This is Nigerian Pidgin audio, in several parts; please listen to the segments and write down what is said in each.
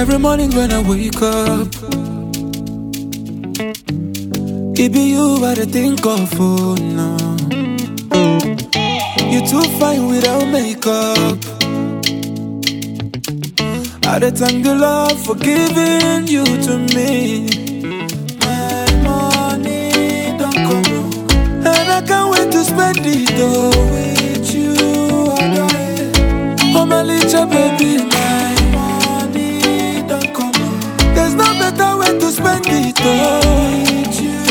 Every morning when I wake up, it be you I dey think of, oh no. You too fine without makeup. I dey thank the Lord for giving you to me. My money don't come, and I can't wait to spend it all with you. Oh my little baby, my money don't come. There's no better way to spend it all with you.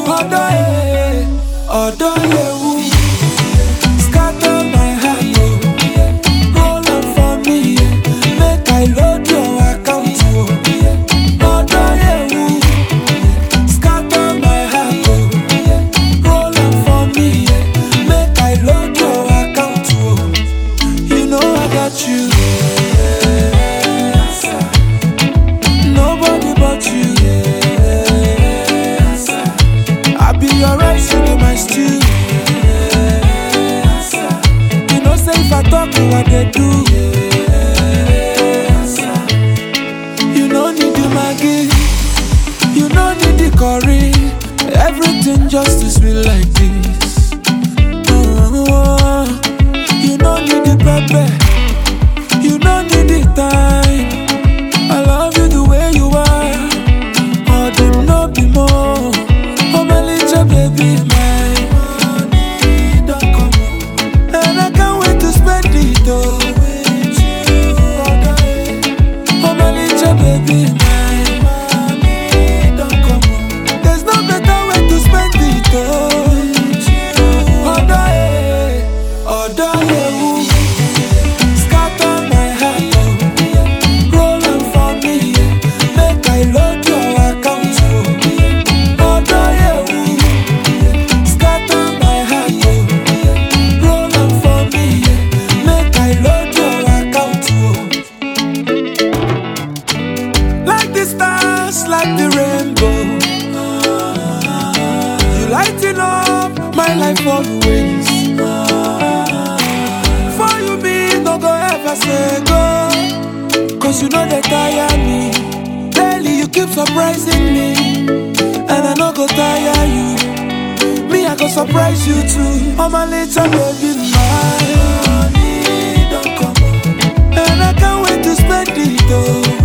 Although you scatter my heart, roll up for me, make I load your account. Although you scatter my heart, roll up for me, make I load your account. You know I got you, nobody but you. I be your rice, you be my stew. You know say if I talk, what they do. You don't need the Maggi, you don't need the curry. Everything just to sweet like this. You don't need the pepper, you don't need the time. I love you the way you are. All them no be more. Oh my little baby, my money don't come, and I can't wait to spend it all with you. Oh my little baby, my money don't come. There's no better way to spend it all with you. Although you scatter my heart, roll up for me, make I load your account. Although you scatter my heart, roll up for me, make I load your account. Like the stars, like the rainbow, you lighting up my life always. For you me, no go ever say go, cause you know they tire me. Daily you keep surprising me, and I no go tire you. Me, I go surprise you too. Oh my little baby, my money don't come, and I can't wait to spend it all